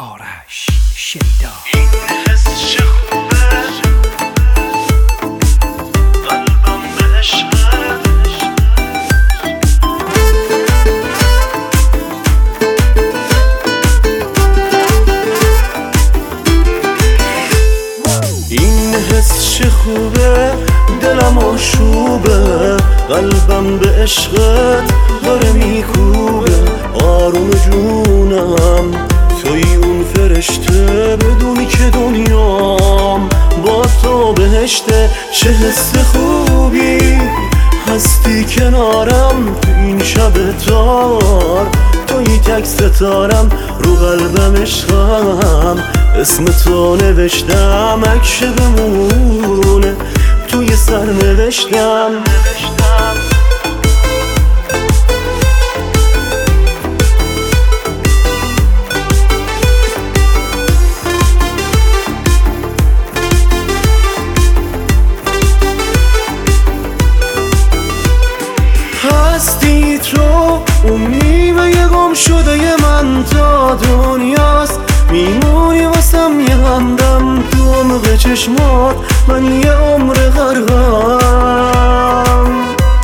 آرش شیدا. این حس چه خوبه، قلبم به عشقت. این حس چه خوبه، دلم آشوبه، قلبم به عشقت داره میکوبه. آروم جونم توی اون فرشته، بدونی که دنیام با تو بهشته. چه حس خوبی هستی کنارم، تو این شب تار توی تک ستارم. رو قلبم عشقم اسم تو نوشتم، عکس بمونه توی سر نوشتم. هستی تو اون نیمه گم شده من تا دنیاست، میمونی واسم یه همدم تو عمق چشمات، من یه عمر غرقم.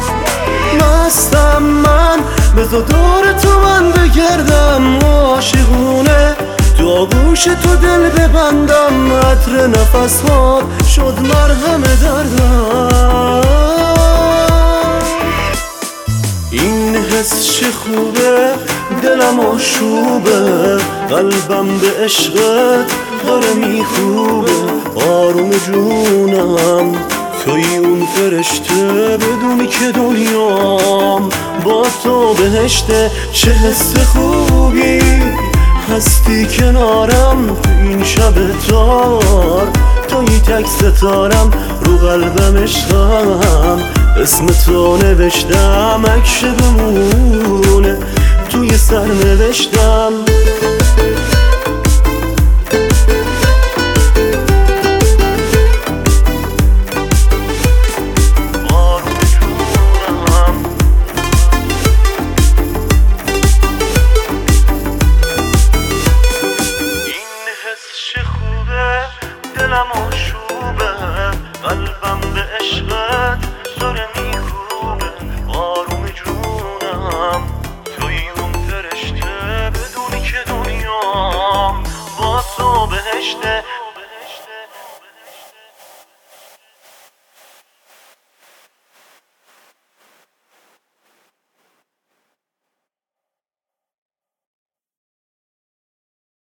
مستم من، بذار دور تو من بگردم عاشقونه، تو آغوش تو دل ببندم. عطر نفسات شد مرهم دردم. این حس چه خوبه، دلم آشوبه، قلبم به عشقت داره میخوبه. آروم جونم توی اون فرشته، بدونی که دنیام با تو بهشته. چه حس خوبی هستی کنارم، تو این شب تار توی تک ستارم. رو قلبم عشقم اسم تو نوشتم، عکس بمونه توی سر نوشتم. آروم جونم این حس چه خوبه، دلم آشوبه، قلبم به عشقت داره میکوبه. آروم جونم توی اون فرشته، بدونی که دنیام با تو بهشته.